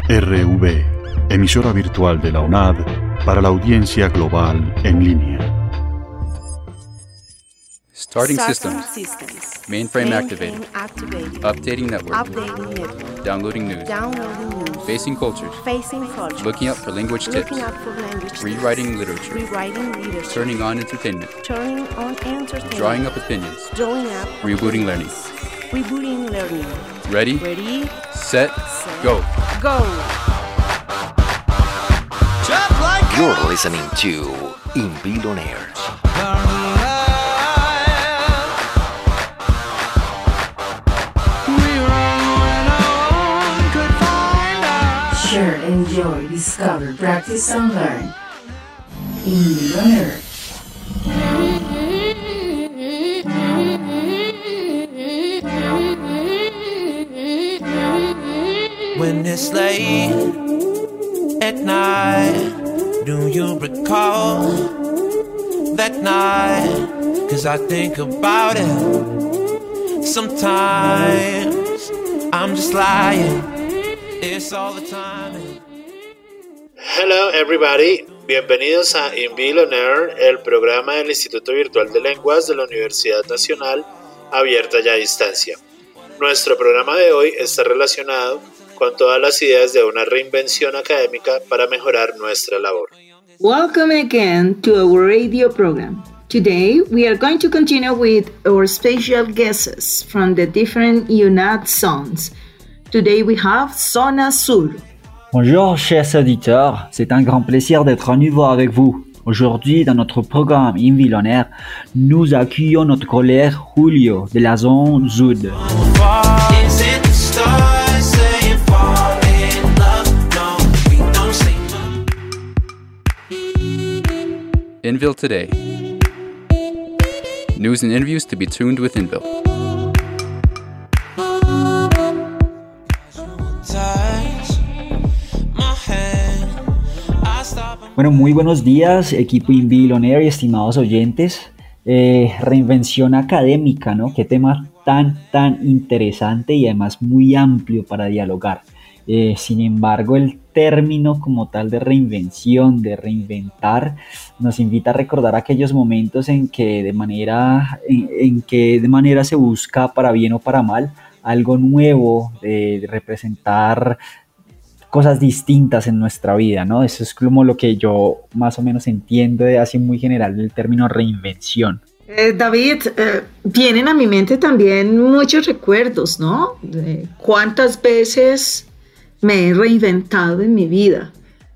RV, emisora virtual de la UNAD para la audiencia global en línea. Starting systems. Mainframe activated. Updating network. Downloading news. Facing cultures. Looking up for language tips. Rewriting literature. Turning on entertainment. Drawing up opinions. Rebooting learning. Ready? Set, go. You're listening to Invil On Air. Share, enjoy, discover, practice and learn. Invil On Air. When it's late at night, do you recall that night? 'Cause I think about it. Sometimes I'm just lying. It's all the time. Hello everybody, bienvenidos a Invil On Air, el programa del Instituto Virtual de Lenguas de la Universidad Nacional Abierta y a Distancia. Nuestro programa de hoy está relacionado con todas las ideas de una reinvención académica para mejorar nuestra labor. Welcome again to our radio program. Today we are going to continue with our special guests from the different UNAD zones. Today we have Zona Sur. Bonjour chers auditeurs, c'est un grand plaisir d'être à nouveau avec vous. Aujourd'hui, dans notre programme Invil On Air, nous accueillons notre collègue Julio de la zone Sud. Invil Today. News and interviews to be tuned with Invil. Bueno, muy buenos días, equipo Invil On Air y estimados oyentes. Reinvención académica, ¿no? Qué tema tan interesante y además muy amplio para dialogar. Sin embargo, el término como tal de reinvención, de reinventar, nos invita a recordar aquellos momentos en que de manera se busca, para bien o para mal, algo nuevo, de representar cosas distintas en nuestra vida, ¿no? Eso es como lo que yo más o menos entiendo de así muy general el término reinvención. David, vienen a mi mente también muchos recuerdos, ¿no? De cuántas veces me he reinventado en mi vida.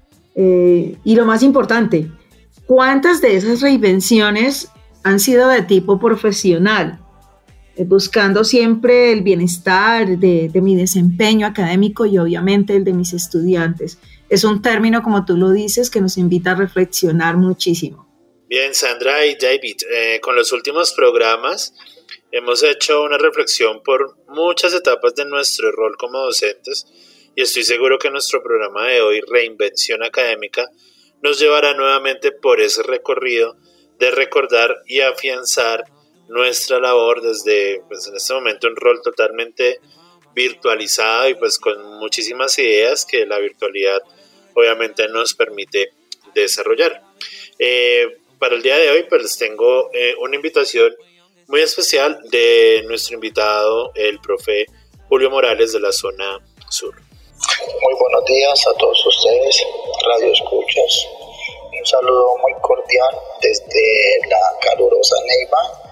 Y lo más importante, ¿cuántas de esas reinvenciones han sido de tipo profesional? Buscando siempre el bienestar de mi desempeño académico y obviamente el de mis estudiantes. Es un término, como tú lo dices, que nos invita a reflexionar muchísimo. Bien, Sandra y David, con los últimos programas hemos hecho una reflexión por muchas etapas de nuestro rol como docentes y estoy seguro que nuestro programa de hoy, Reinvención Académica, nos llevará nuevamente por ese recorrido de recordar y afianzar nuestra labor desde, pues en este momento, un rol totalmente virtualizado y pues con muchísimas ideas que la virtualidad obviamente nos permite desarrollar. Para el día de hoy pues les tengo una invitación muy especial de nuestro invitado, el profe Julio Morales de la zona sur. Muy buenos días a todos ustedes, Radio Escuchas. Un saludo muy cordial desde la calurosa Neiva,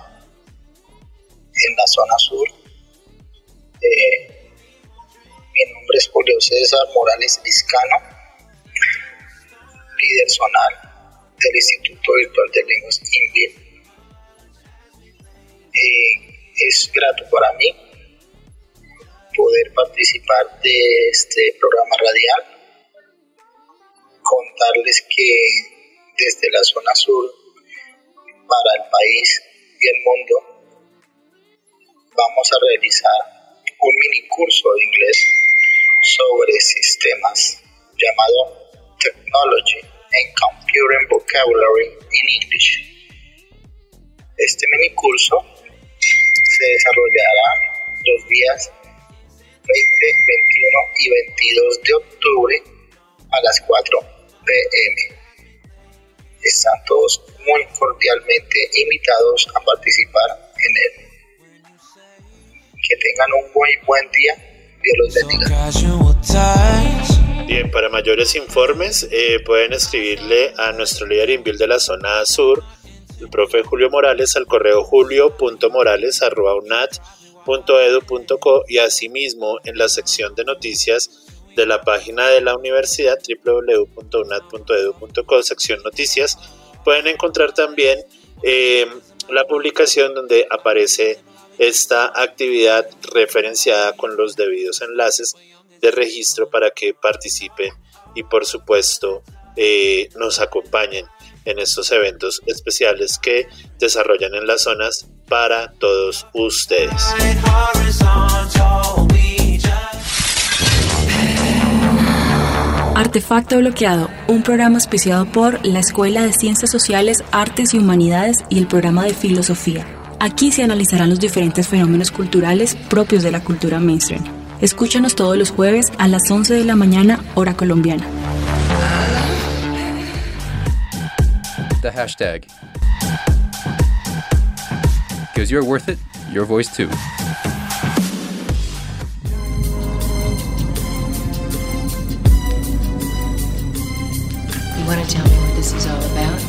en la zona sur. Mi nombre es Julio César Morales Vizcano, líder zonal del Instituto Virtual de Lenguas Invil. Es grato para mí poder participar de este programa radial, contarles que desde la zona sur para el país y el mundo vamos a realizar un mini curso de inglés sobre sistemas llamado Technology and Computing Vocabulary in English. Este mini curso se desarrollará 2 días 20, 21 y 22 de octubre a las 4 p.m. Están todos muy cordialmente invitados a participar en él. Que tengan un muy buen día. Dios los bendiga. Bien, para mayores informes pueden escribirle a nuestro líder INVIL de la zona sur, el profe Julio Morales, al correo julio.morales@unat.edu.co y asimismo en la sección de noticias de la página de la universidad www.unat.edu.co, sección noticias, pueden encontrar también la publicación donde aparece esta actividad referenciada con los debidos enlaces de registro para que participen y por supuesto nos acompañen en estos eventos especiales que desarrollan en las zonas para todos ustedes. Artefacto Bloqueado, un programa auspiciado por la Escuela de Ciencias Sociales, Artes y Humanidades y el programa de Filosofía. Aquí se analizarán los diferentes fenómenos culturales propios de la cultura mainstream. Escúchanos todos los jueves a las 11 de la mañana, hora colombiana. The hashtag. Because you're worth it, your voice too. You want to tell me what this is all about?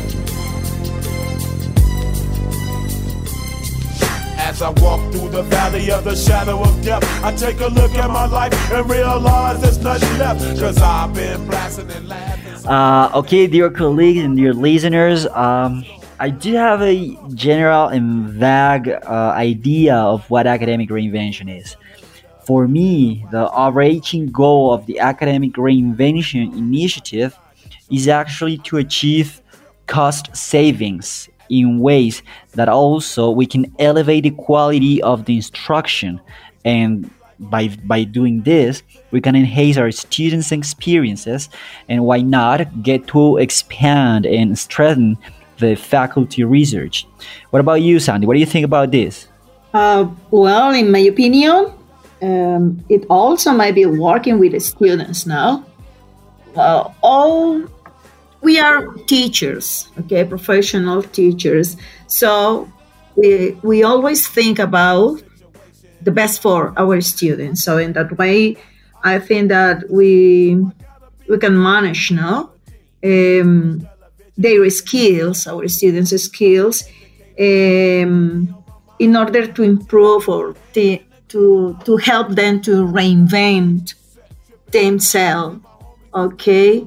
As I walk through the valley of the shadow of death, I take a look at my life and realize there's nothing left, cause I've been blasting and laughing. Okay, dear colleagues and dear listeners, I do have a general and vague idea of what academic reinvention is. For me, the overarching goal of the Academic Reinvention Initiative is actually to achieve cost savings in ways that also we can elevate the quality of the instruction, and by doing this we can enhance our students' experiences, and why not get to expand and strengthen the faculty research. What about you, Sandy? What do you think about this? Well, in my opinion, it also might be working with the students now. We are teachers, okay, professional teachers. So we always think about the best for our students. So in that way, I think that we can manage now their skills, our students' skills, in order to improve or to help them to reinvent themselves, okay?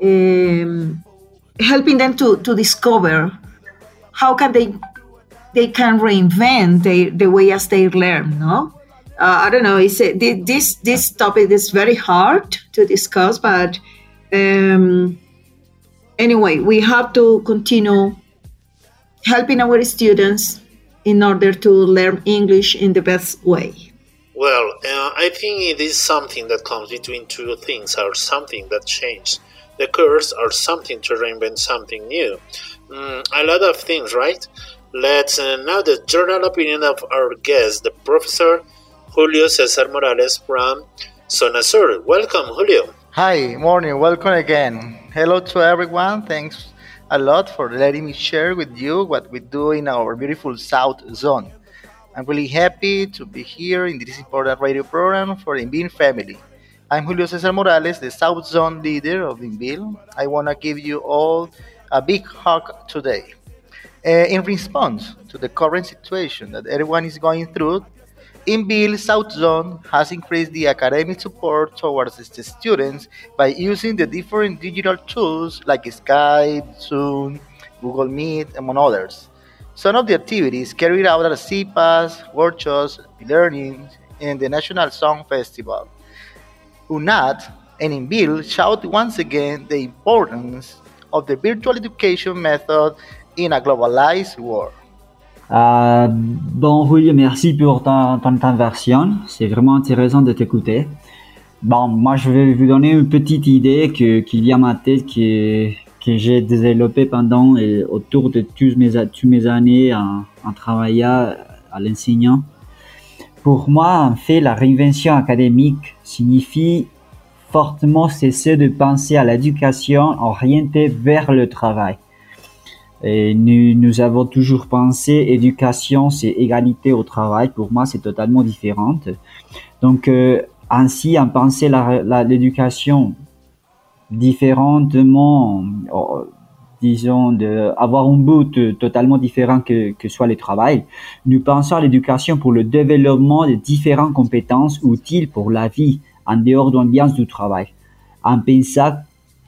Helping them to discover how can they can reinvent the way as they learn, no? I don't know, this topic is very hard to discuss, but anyway, we have to continue helping our students in order to learn English in the best way. Well, I think it is something that comes between two things, or something that changes the course, or something to reinvent something new. A lot of things, right? Let's now the journal opinion of our guest, the Professor Julio Cesar Morales from Zona Sur. Welcome, Julio. Hi, morning, welcome again. Hello to everyone. Thanks a lot for letting me share with you what we do in our beautiful South Zone. I'm really happy to be here in this important radio program for the INVIL family. I'm Julio Cesar Morales, the South Zone leader of INVIL. I want to give you all a big hug today. In response to the current situation that everyone is going through, INVIL South Zone has increased the academic support towards the students by using the different digital tools like Skype, Zoom, Google Meet, among others. Some of the activities carried out at CPAS, workshops, learning, and the National Song Festival. UNAT and INVIL shout once again the importance of the virtual education method in a globalized world. Bon, Julio, merci pour ton intervention. C'est vraiment intéressant de t'écouter. Bon, moi, je vais vous donner une petite idée qui vient à ma tête, que j'ai développée pendant et autour de toutes mes années en travaillant à l'enseignant. pour moi, en fait, la réinvention académique signifie fortement cesser de penser à l'éducation orientée vers le travail. Et nous avons toujours pensé éducation, c'est égalité au travail. Pour moi, c'est totalement différent. Donc, ainsi, en penser l'éducation différemment, disons, avoir un but totalement différent que soit le travail, nous pensons à l'éducation pour le développement de différentes compétences utiles pour la vie en dehors de l'ambiance du travail. En pensant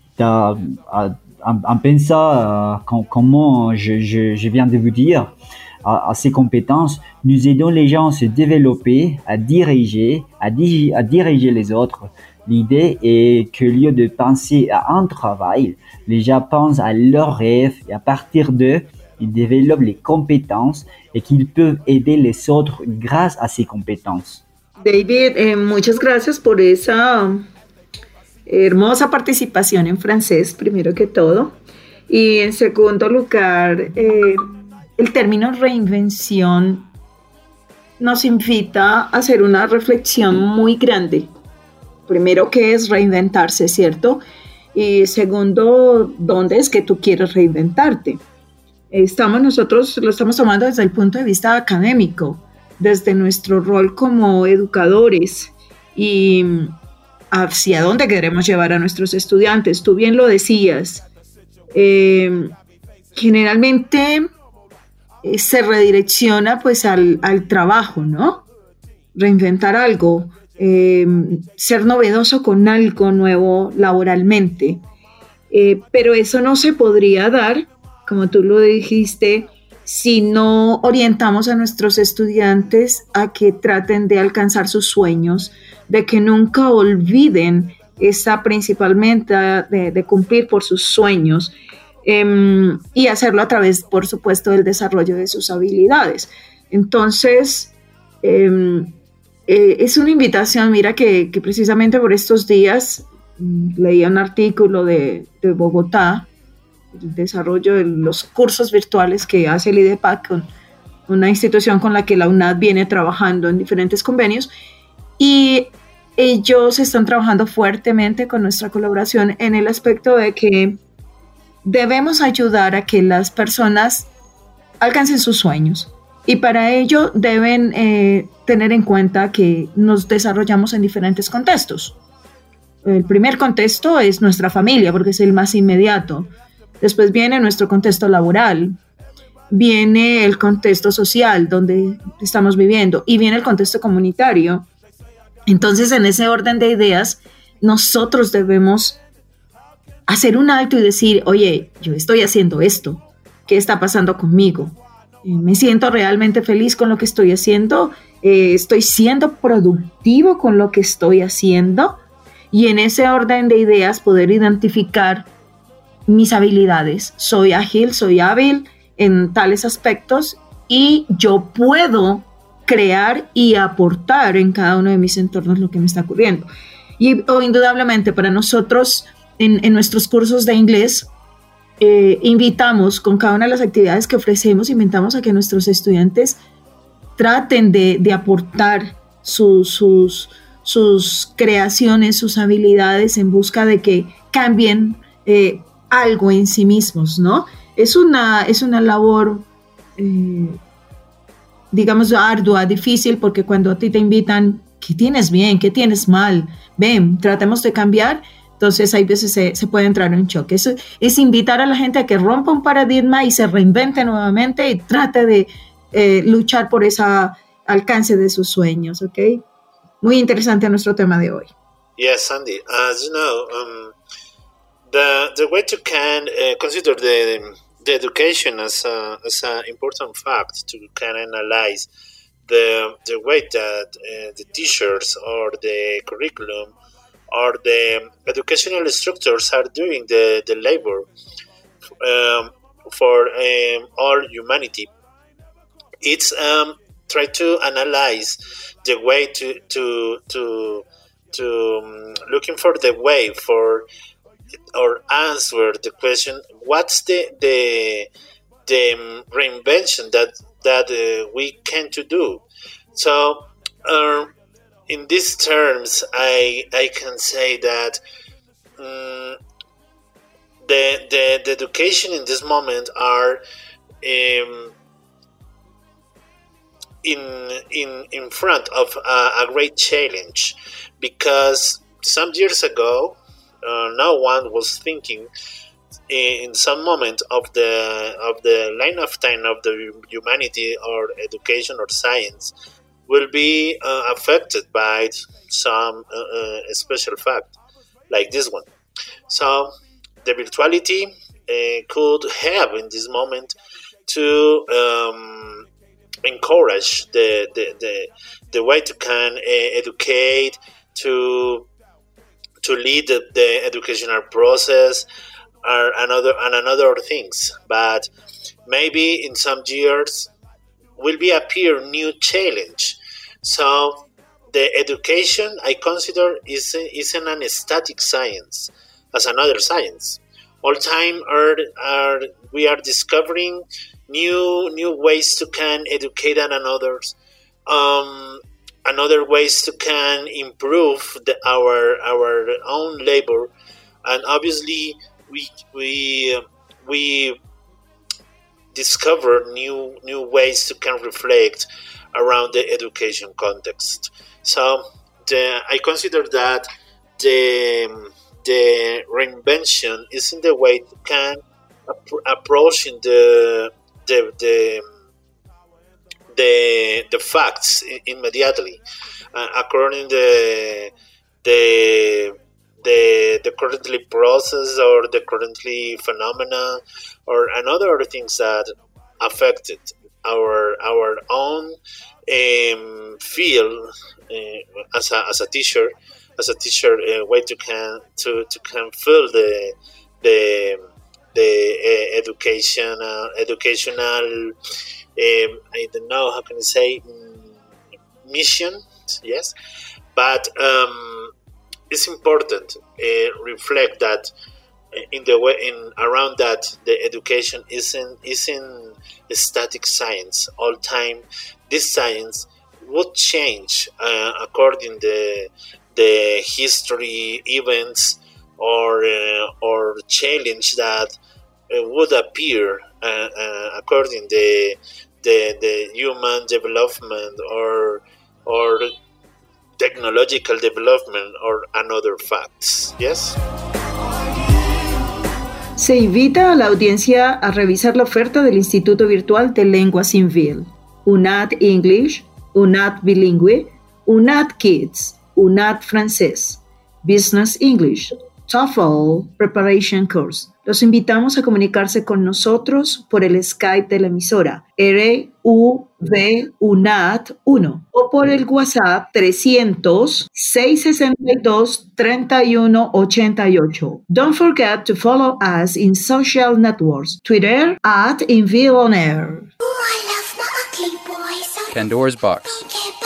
comment je viens de vous dire, à ces compétences, nous aidons les gens à se développer, à diriger les autres. L'idée est que, au lieu de penser à un travail, les gens pensent à leurs rêves et à partir d'eux, ils développent les compétences et qu'ils peuvent aider les autres grâce à ces compétences. David, muchas gracias por esa hermosa participación en francés, primero que todo. Y en segundo lugar, el término reinvención nos invita a hacer una reflexión muy grande. Primero, ¿qué es reinventarse, cierto? Y segundo, ¿dónde es que tú quieres reinventarte? Nosotros lo estamos tomando desde el punto de vista académico, desde nuestro rol como educadores y hacia dónde queremos llevar a nuestros estudiantes. Tú bien lo decías, generalmente se redirecciona pues al trabajo, ¿no? Reinventar algo, ser novedoso con algo nuevo laboralmente, pero eso no se podría dar, como tú lo dijiste, si no orientamos a nuestros estudiantes a que traten de alcanzar sus sueños, de que nunca olviden esa principal meta de cumplir por sus sueños, y hacerlo a través, por supuesto, del desarrollo de sus habilidades. Entonces, es una invitación, mira que precisamente por estos días leía un artículo de Bogotá, el desarrollo de los cursos virtuales que hace el IDEPAC, una institución con la que la UNAD viene trabajando en diferentes convenios, y ellos están trabajando fuertemente con nuestra colaboración en el aspecto de que debemos ayudar a que las personas alcancen sus sueños, y para ello deben tener en cuenta que nos desarrollamos en diferentes contextos. El primer contexto es nuestra familia, porque es el más inmediato. Después viene nuestro contexto laboral, viene el contexto social donde estamos viviendo y viene el contexto comunitario. Entonces, en ese orden de ideas, nosotros debemos hacer un alto y decir, oye, yo estoy haciendo esto, ¿qué está pasando conmigo? ¿Me siento realmente feliz con lo que estoy haciendo? ¿Estoy siendo productivo con lo que estoy haciendo? Y en ese orden de ideas poder identificar mis habilidades. Soy ágil, soy hábil en tales aspectos y yo puedo crear y aportar en cada uno de mis entornos lo que me está ocurriendo. Indudablemente para nosotros en nuestros cursos de inglés invitamos con cada una de las actividades que ofrecemos, invitamos a que nuestros estudiantes traten de aportar sus creaciones, sus habilidades en busca de que cambien algo en sí mismos, ¿no? Es una labor, digamos, ardua, difícil, porque cuando a ti te invitan, ¿qué tienes bien? ¿Qué tienes mal? Ven, tratemos de cambiar. Entonces, hay veces se puede entrar en shock. Eso es invitar a la gente a que rompa un paradigma y se reinvente nuevamente y trate de luchar por ese alcance de sus sueños, ¿ok? Muy interesante nuestro tema de hoy. Yes, Sandy. As you know, the way to consider the education as an important fact to can analyze the way that the teachers or the curriculum or the educational structures are doing the labor for all humanity. It's try to analyze the way to looking for the way for or answer the question, what's the reinvention that we can to do. So in these terms, I can say that the education in this moment are in front of a great challenge, because some years ago no one was thinking in some moment of the line of time of the humanity or education or science will be affected by some special fact like this one. So the virtuality could have in this moment to encourage the way to can educate, to lead the educational process and other things. But maybe in some years will be appear new challenge. So the education I consider isn't an static science as another science. All time we are discovering new ways to can educate and others, another ways to can improve our own labor, and obviously we discover new ways to can reflect around the education context. So I consider that the reinvention is in the way to can approaching the facts immediately, according the currently process or the currently phenomena or another things that affected our own field as a teacher way to can feel the educational I don't know how can I say mission, yes, but it's important reflect that in the way in around that the education isn't a static science all time. This science would change according the history events or challenge that would appear according the human development or technological development or another facts. Yes. Se invita a la audiencia a revisar la oferta del Instituto Virtual de Lenguas INVIL, UNAD English, UNAD Bilingüe, UNAD Kids, UNAD Francés, Business English, TOEFL Preparation Course. Los invitamos a comunicarse con nosotros por el Skype de la emisora RUV-UNAD1 o por el WhatsApp 300-662-3188. Don't forget to follow us in social networks, Twitter @InVilleOnAir. Pandora's Box.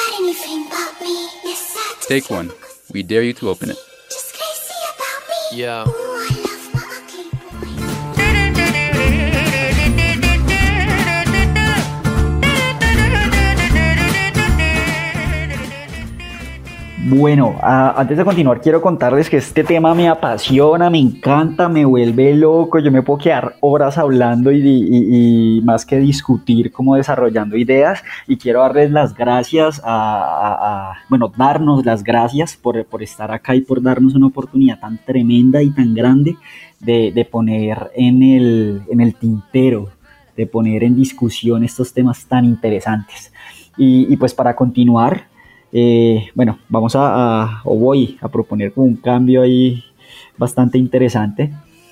Take one. We dare you to open it. Yeah. Bueno, antes de continuar quiero contarles que este tema me apasiona, me encanta, me vuelve loco. Yo me puedo quedar horas hablando y más que discutir, como desarrollando ideas. Y quiero darles las gracias darnos las gracias por estar acá y por darnos una oportunidad tan tremenda y tan grande de poner en el tintero, de poner en discusión estos temas tan interesantes. Y pues para continuar, vamos voy a proponer como un cambio ahí bastante interesante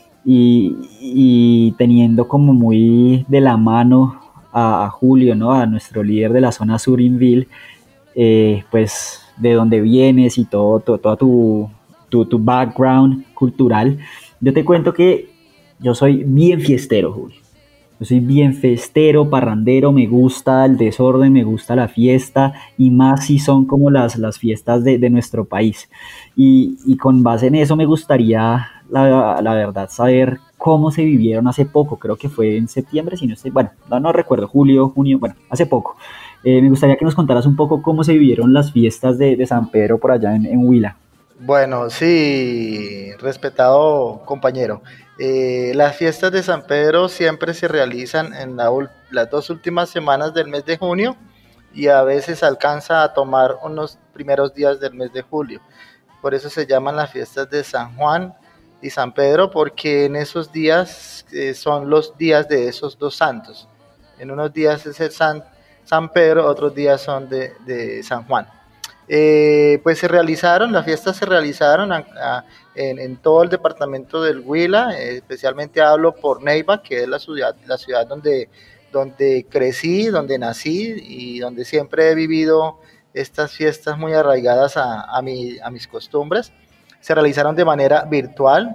y teniendo como muy de la mano a Julio, ¿no? A nuestro líder de la zona sur INVIL, pues de dónde vienes y toda tu background cultural. Yo te cuento que yo soy bien fiestero, Julio. Yo soy bien festero, parrandero, me gusta el desorden, me gusta la fiesta y más si son como las fiestas de nuestro país. Y con base en eso me gustaría, la verdad, saber cómo se vivieron hace poco. Creo que fue en septiembre, si no estoy, no recuerdo, julio, junio, hace poco. Me gustaría que nos contaras un poco cómo se vivieron las fiestas de San Pedro por allá en Huila. Bueno, sí, respetado compañero. Las fiestas de San Pedro siempre se realizan en las 2 últimas semanas del mes de junio y a veces alcanza a tomar unos primeros días del mes de julio. Por eso se llaman las fiestas de San Juan y San Pedro, porque en esos días son los días de esos dos santos. En unos días es el San Pedro, otros días son de San Juan. Pues las fiestas se realizaron en todo el departamento del Huila, especialmente hablo por Neiva, que es la ciudad donde crecí, donde nací y donde siempre he vivido estas fiestas muy arraigadas a mis costumbres. Se realizaron de manera virtual.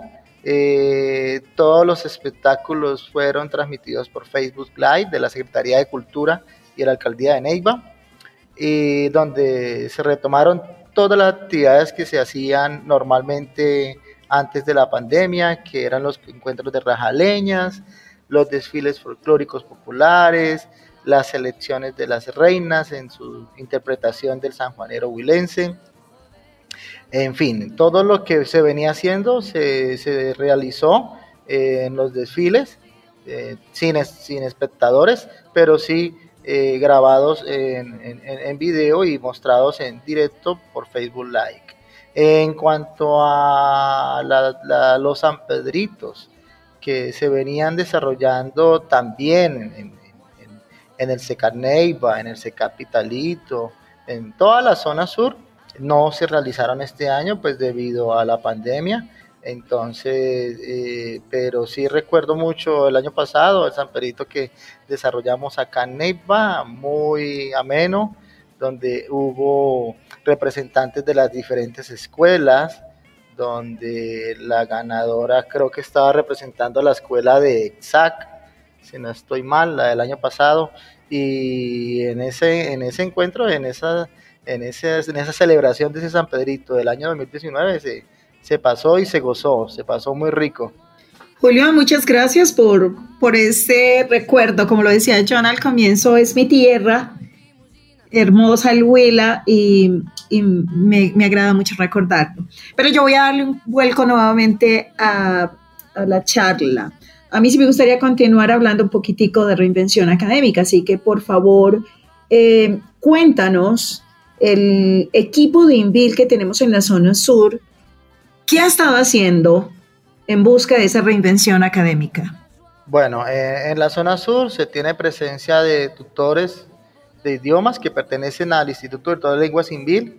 Todos los espectáculos fueron transmitidos por Facebook Live de la Secretaría de Cultura y de la Alcaldía de Neiva, donde se retomaron todas las actividades que se hacían normalmente antes de la pandemia, que eran los encuentros de rajaleñas, los desfiles folclóricos populares, las elecciones de las reinas en su interpretación del sanjuanero huilense. En fin, todo lo que se venía haciendo se realizó en los desfiles, sin espectadores, pero sí grabados en video y mostrados en directo por Facebook Live. En cuanto a los sanpedritos que se venían desarrollando también en el SECAP Neiva, en el SECAP Pitalito, en toda la zona sur, no se realizaron este año pues debido a la pandemia. Entonces, pero sí recuerdo mucho el año pasado el San Pedrito que desarrollamos acá en Neiva, muy ameno, donde hubo representantes de las diferentes escuelas, donde la ganadora creo que estaba representando a la escuela de EXAC, si no estoy mal, la del año pasado, y en ese encuentro, en esa celebración de ese San Pedrito del año 2019 se pasó y se gozó, se pasó muy rico. Julio, muchas gracias por ese recuerdo. Como lo decía John al comienzo, es mi tierra, hermosa el Huila, y me agrada mucho recordarlo. Pero yo voy a darle un vuelco nuevamente a la charla. A mí sí me gustaría continuar hablando un poquitico de reinvención académica, así que por favor, cuéntanos el equipo de INVIL que tenemos en la zona sur, ¿qué ha estado haciendo en busca de esa reinvención académica? Bueno, en la zona sur se tiene presencia de tutores de idiomas que pertenecen al Instituto de Tutores de Lenguas INVIL,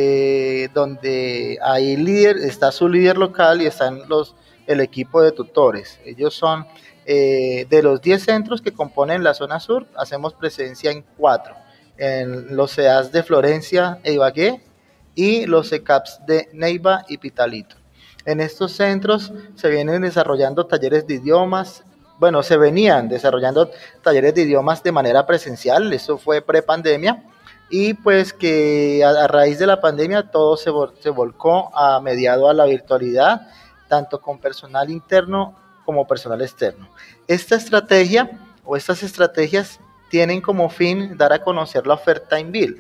donde hay está su líder local y están el equipo de tutores. Ellos son de los 10 centros que componen la zona sur, hacemos presencia en 4, en los CEAS de Florencia e Ibagué y los CECAPs de Neiva y Pitalito. En estos centros se vienen desarrollando talleres de idiomas, se venían desarrollando talleres de idiomas de manera presencial, eso fue prepandemia, y pues que a raíz de la pandemia todo se volcó mediado a la virtualidad, tanto con personal interno como personal externo. Esta estrategia o estas estrategias tienen como fin dar a conocer la oferta INVIL.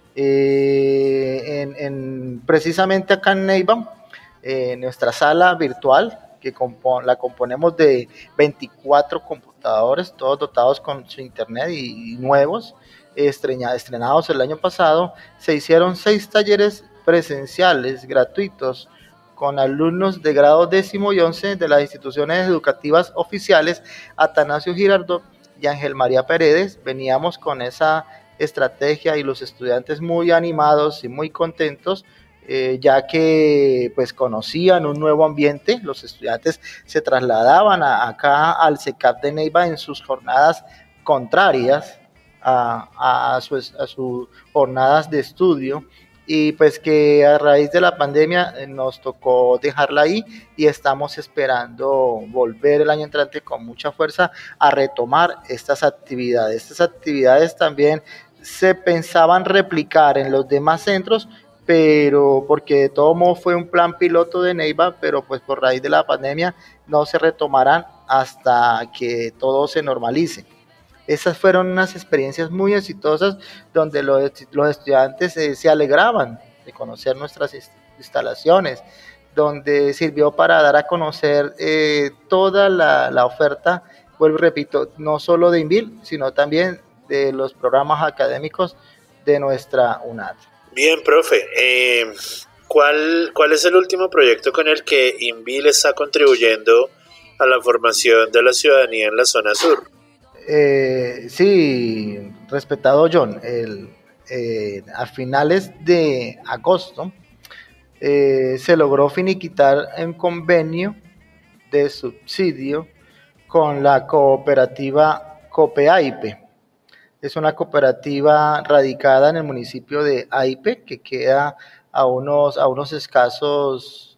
Precisamente acá en Neiva, nuestra sala virtual, que la componemos de 24 computadores, todos dotados con su internet y nuevos, estrenados el año pasado, se hicieron 6 talleres presenciales gratuitos con alumnos de grado 10º y 11 de las instituciones educativas oficiales Atanasio Girardot y Ángel María Paredes. Veníamos con esa estrategia y los estudiantes muy animados y muy contentos, ya que pues conocían un nuevo ambiente. Los estudiantes se trasladaban acá al SECAP de Neiva en sus jornadas contrarias a sus jornadas de estudio, y pues que a raíz de la pandemia nos tocó dejarla ahí y estamos esperando volver el año entrante con mucha fuerza a retomar estas actividades. Estas actividades también se pensaban replicar en los demás centros, pero porque de todo modo fue un plan piloto de Neiva, pero pues por raíz de la pandemia no se retomarán hasta que todo se normalice. Esas fueron unas experiencias muy exitosas donde los estudiantes se alegraban de conocer nuestras instalaciones, donde sirvió para dar a conocer toda la oferta, vuelvo y repito, no solo de INVIL, sino también de los programas académicos de nuestra UNAD. Bien, profe. ¿Cuál es el último proyecto con el que INVIL está contribuyendo a la formación de la ciudadanía en la zona sur? Sí, respetado John, a finales de agosto se logró finiquitar un convenio de subsidio con la cooperativa COPEAIPE. Es una cooperativa radicada en el municipio de Aipe, que queda a unos escasos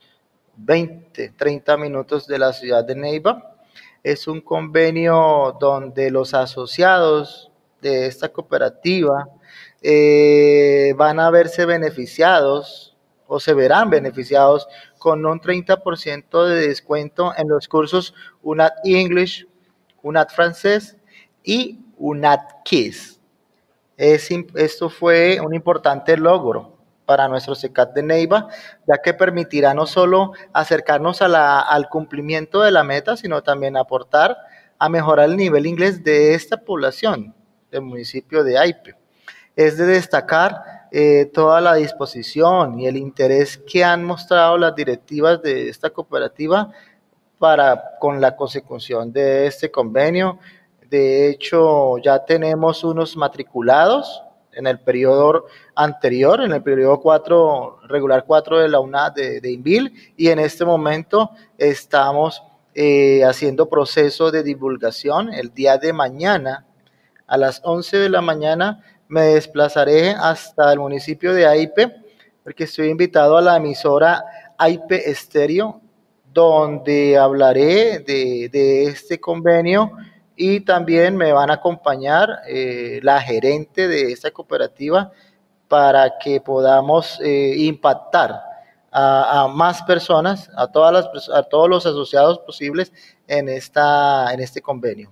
30 minutos de la ciudad de Neiva. Es un convenio donde los asociados de esta cooperativa van a verse beneficiados o se verán beneficiados con un 30% de descuento en los cursos UNAD English, UNAD Francés y UNAD Kids. Esto fue un importante logro para nuestro CECAT de Neiva, ya que permitirá no solo acercarnos al cumplimiento de la meta, sino también aportar a mejorar el nivel inglés de esta población del municipio de Aipe. Es de destacar toda la disposición y el interés que han mostrado las directivas de esta cooperativa con la consecución de este convenio. De hecho, ya tenemos unos matriculados en el periodo anterior, en el periodo regular 4 de la UNAD de INVIL, y en este momento estamos haciendo proceso de divulgación. El día de mañana, a las 11 de la mañana, me desplazaré hasta el municipio de Aipe, porque estoy invitado a la emisora Aipe Estéreo, donde hablaré de este convenio, y también me van a acompañar la gerente de esta cooperativa para que podamos impactar a más personas, a todos los asociados posibles en este convenio.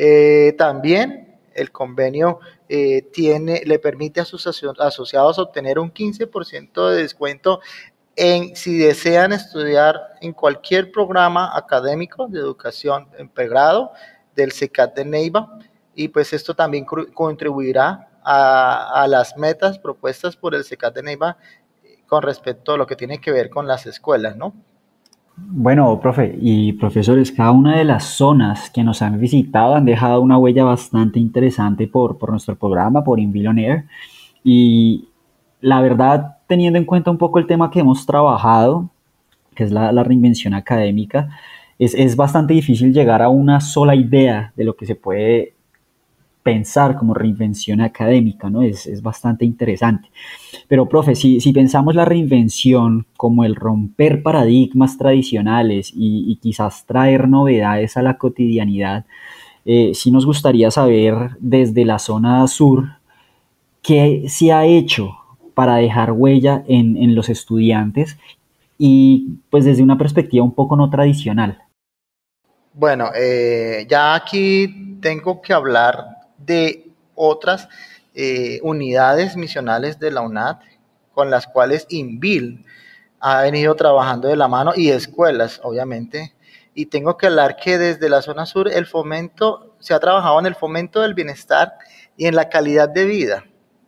También el convenio le permite a sus asociados obtener un 15% de descuento si desean estudiar en cualquier programa académico de educación en pregrado del CECAT de Neiva, y pues esto también contribuirá a las metas propuestas por el CECAT de Neiva con respecto a lo que tiene que ver con las escuelas, ¿no? Bueno, profe y profesores, cada una de las zonas que nos han visitado han dejado una huella bastante interesante por nuestro programa, por INVIL On Air, y la verdad, teniendo en cuenta un poco el tema que hemos trabajado, que es la reinvención académica, es bastante difícil llegar a una sola idea de lo que se puede pensar como reinvención académica, ¿no? Es bastante interesante. Pero, profe, si pensamos la reinvención como el romper paradigmas tradicionales y quizás traer novedades a la cotidianidad, sí nos gustaría saber desde la zona sur qué se ha hecho para dejar huella en los estudiantes y pues desde una perspectiva un poco no tradicional. Bueno, ya aquí tengo que hablar de otras unidades misionales de la UNAD con las cuales INVIL ha venido trabajando de la mano, y escuelas, obviamente, y tengo que hablar que desde la zona sur se ha trabajado en el fomento del bienestar y en la calidad de vida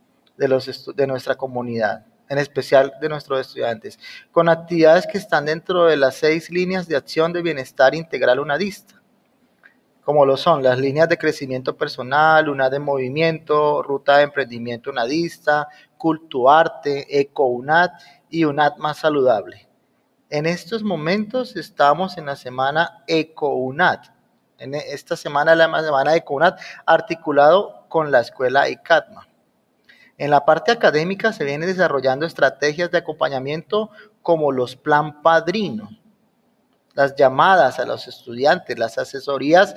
de nuestra comunidad, en especial de nuestros estudiantes, con actividades que están dentro de las 6 líneas de acción de bienestar integral unadista, como lo son las líneas de crecimiento personal, UNAD en movimiento, ruta de emprendimiento unadista, Cultuarte, EcoUNAD y UNAD más saludable. En estos momentos estamos en la semana EcoUNAD. En esta semana es la semana EcoUNAD, articulado con la escuela ECATMA. En la parte académica se vienen desarrollando estrategias de acompañamiento como los plan padrino, las llamadas a los estudiantes, las asesorías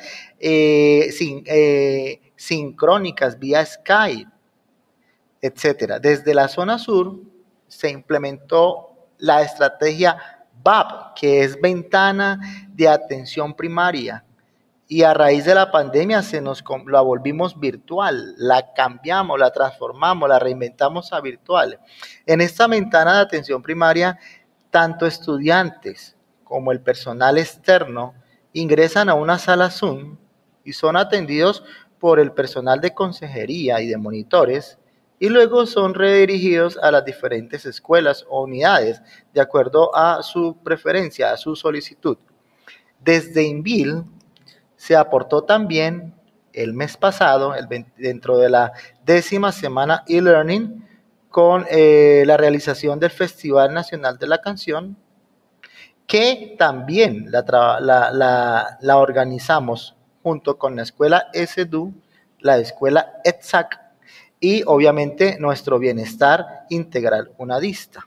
sincrónicas vía Skype, etcétera. Desde la zona sur se implementó la estrategia VAP, que es Ventana de Atención Primaria, y a raíz de la pandemia la volvimos virtual, la cambiamos, la transformamos, la reinventamos a virtual. En esta ventana de atención primaria, tanto estudiantes como el personal externo ingresan a una sala Zoom y son atendidos por el personal de consejería y de monitores, y luego son redirigidos a las diferentes escuelas o unidades de acuerdo a su preferencia, a su solicitud. Desde INVIL se aportó también el mes pasado, dentro de la 10ª semana e-learning, con la realización del Festival Nacional de la Canción, que también la organizamos junto con la escuela SEDU, la escuela ETSAC y obviamente nuestro Bienestar Integral UNADista.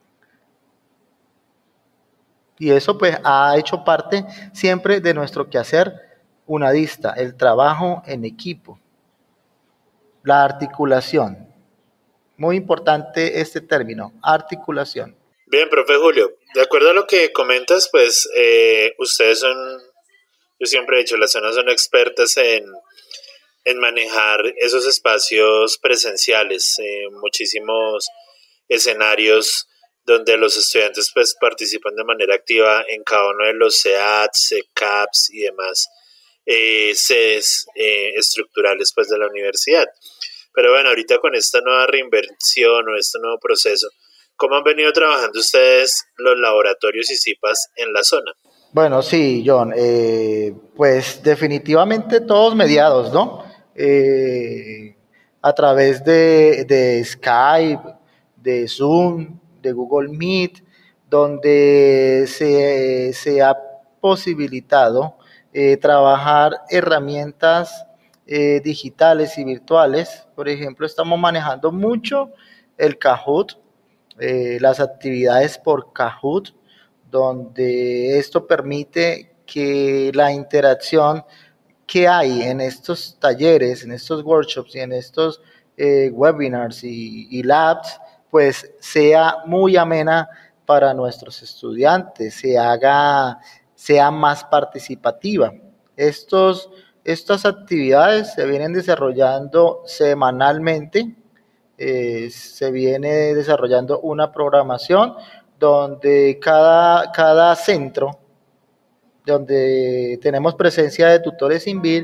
Y eso pues ha hecho parte siempre de nuestro quehacer unadista, el trabajo en equipo, la articulación. Muy importante este término, articulación. Bien, profe Julio, de acuerdo a lo que comentas, pues ustedes son, yo siempre he dicho, las zonas son expertas en manejar esos espacios presenciales, muchísimos escenarios donde los estudiantes pues participan de manera activa en cada uno de los CEATs, CAPs y demás sedes estructurales pues de la universidad. Pero bueno, ahorita con esta nueva reinversión o este nuevo proceso, ¿cómo han venido trabajando ustedes los laboratorios y CIPAS en la zona? Bueno, sí, John, pues definitivamente todos mediados, ¿no? A través de Skype, de Zoom, de Google Meet, donde se ha posibilitado trabajar herramientas digitales y virtuales. Por ejemplo, estamos manejando mucho el Kahoot, las actividades por Kahoot, donde esto permite que la interacción que hay en estos talleres, en estos workshops y en estos webinars y labs, pues sea muy amena para nuestros estudiantes, sea más participativa. Estas actividades se vienen desarrollando semanalmente, se viene desarrollando una programación donde cada centro, donde tenemos presencia de tutores INVIL,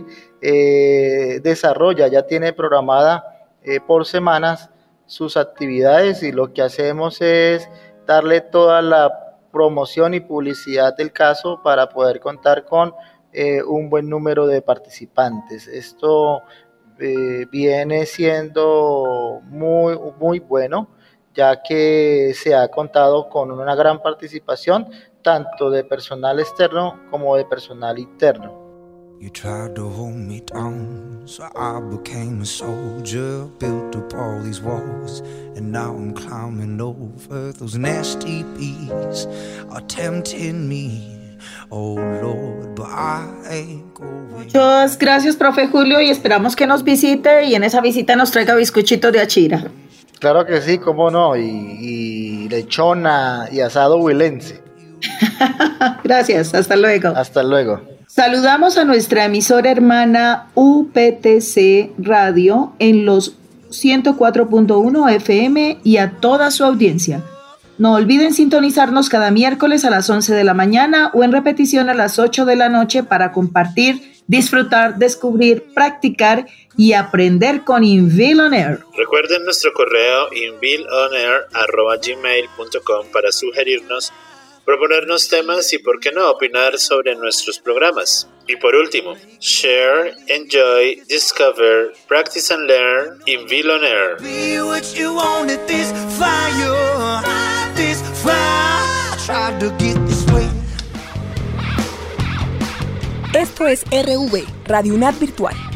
ya tiene programada por semanas sus actividades, y lo que hacemos es darle toda la promoción y publicidad del caso para poder contar con un buen número de participantes. Esto viene siendo muy, muy bueno, ya que se ha contado con una gran participación tanto de personal externo como de personal interno. You tried to hold me down, so I became a soldier, built up all these walls, and now I'm climbing over those nasty bees are tempting me, oh Lord, but I ain't going. Muchas gracias, profe Julio, y esperamos que nos visite y en esa visita nos traiga bizcochitos de achira. Claro que sí, cómo no, y lechona y asado huilense. Gracias, hasta luego. Hasta luego. Saludamos a nuestra emisora hermana UPTC Radio en los 104.1 FM y a toda su audiencia. No olviden sintonizarnos cada miércoles a las 11 de la mañana o en repetición a las 8 de la noche para compartir, disfrutar, descubrir, practicar y aprender con INVIL On Air. Recuerden nuestro correo invilonair@gmail.com para sugerirnos, proponernos temas y, por qué no, opinar sobre nuestros programas. Y por último, share, enjoy, discover, practice and learn INVIL On Air. Be what you wanted, this fire, tried to get this way. Esto es RV, Radio UNAD Virtual.